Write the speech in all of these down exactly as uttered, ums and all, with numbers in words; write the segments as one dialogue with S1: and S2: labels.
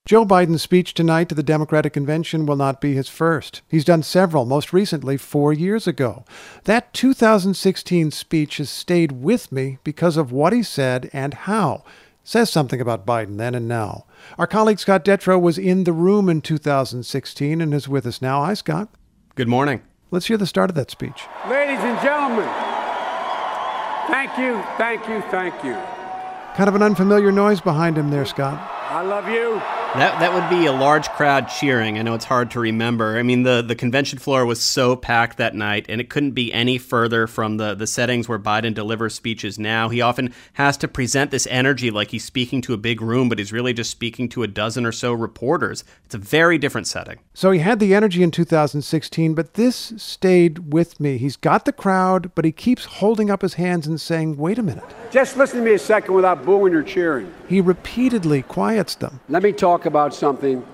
S1: Joe Biden's speech tonight to the Democratic Convention will not be his first. He's done several, most recently four years ago. That two thousand sixteen speech has stayed with me because of what he said and how. Says something about Biden then and now. Our colleague Scott Detrow was in the room in two thousand sixteen and is with us now. Hi, Scott.
S2: Good morning.
S1: Let's hear the start of that speech.
S3: Ladies and gentlemen, thank you, thank you, thank you.
S1: Kind of an unfamiliar noise behind him there, Scott.
S3: I love you.
S2: That that would be a large crowd cheering. I know it's hard to remember. I mean, the, the convention floor was so packed that night, and it couldn't be any further from the, the settings where Biden delivers speeches now. He often has to present this energy like he's speaking to a big room, but he's really just speaking to a dozen or so reporters. It's a very different setting.
S1: So he had the energy in two thousand sixteen, but this stayed with me. He's got the crowd, but he keeps holding up his hands and saying, wait a minute.
S3: Just listen to me a second without booing or cheering.
S1: He repeatedly quiets them.
S3: Let me talk about something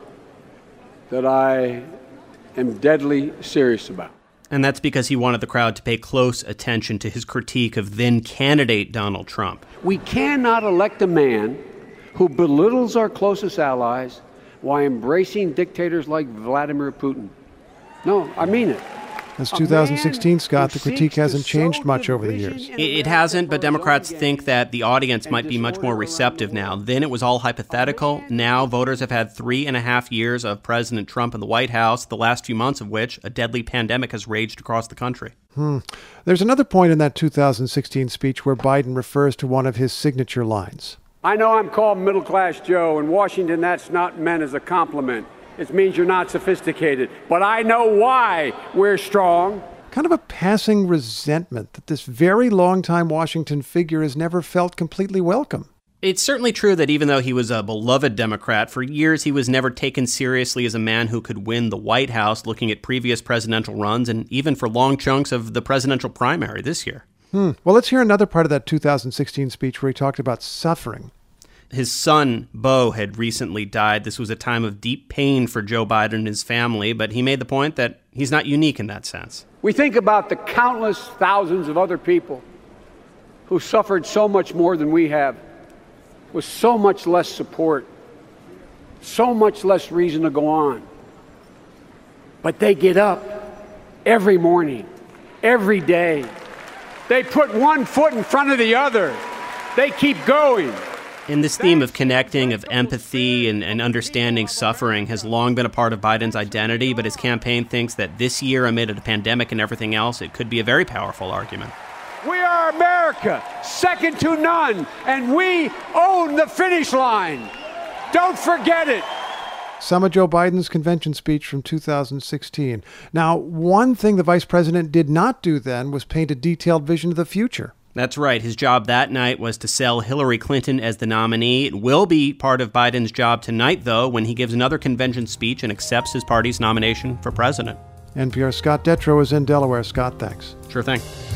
S3: that I am deadly serious about.
S2: And that's because he wanted the crowd to pay close attention to his critique of then candidate Donald Trump.
S3: We cannot elect a man who belittles our closest allies while embracing dictators like Vladimir Putin. No, I mean it.
S1: Since two thousand sixteen, Scott, the critique hasn't changed much over the years.
S2: It, it hasn't, but Democrats think that the audience might be much more receptive now. Then it was all hypothetical. Now voters have had three and a half years of President Trump in the White House, the last few months of which a deadly pandemic has raged across the country.
S1: Hmm. There's another point in that two thousand sixteen speech where Biden refers to one of his signature lines.
S3: I know I'm called middle-class Joe. In Washington, that's not meant as a compliment. It means you're not sophisticated. But I know why we're strong.
S1: Kind of a passing resentment that this very long-time Washington figure has never felt completely welcome.
S2: It's certainly true that even though he was a beloved Democrat, for years he was never taken seriously as a man who could win the White House, looking at previous presidential runs and even for long chunks of the presidential primary this year.
S1: Hmm. Well, let's hear another part of that two thousand sixteen speech where he talked about suffering.
S2: His son, Beau, had recently died. This was a time of deep pain for Joe Biden and his family, but he made the point that he's not unique in that sense.
S3: We think about the countless thousands of other people who suffered so much more than we have, with so much less support, so much less reason to go on. But they get up every morning, every day. They put one foot in front of the other. They keep going.
S2: And this theme of connecting, of empathy, and, and understanding suffering has long been a part of Biden's identity, but his campaign thinks that this year, amid a pandemic and everything else, it could be a very powerful argument.
S3: We are America, second to none, and we own the finish line. Don't forget it.
S1: Some of Joe Biden's convention speech from two thousand sixteen. Now, one thing the vice president did not do then was paint a detailed vision of the future.
S2: That's right. His job that night was to sell Hillary Clinton as the nominee. It will be part of Biden's job tonight, though, when he gives another convention speech and accepts his party's nomination for president.
S1: N P R's Scott Detrow is in Delaware. Scott, thanks.
S2: Sure thing.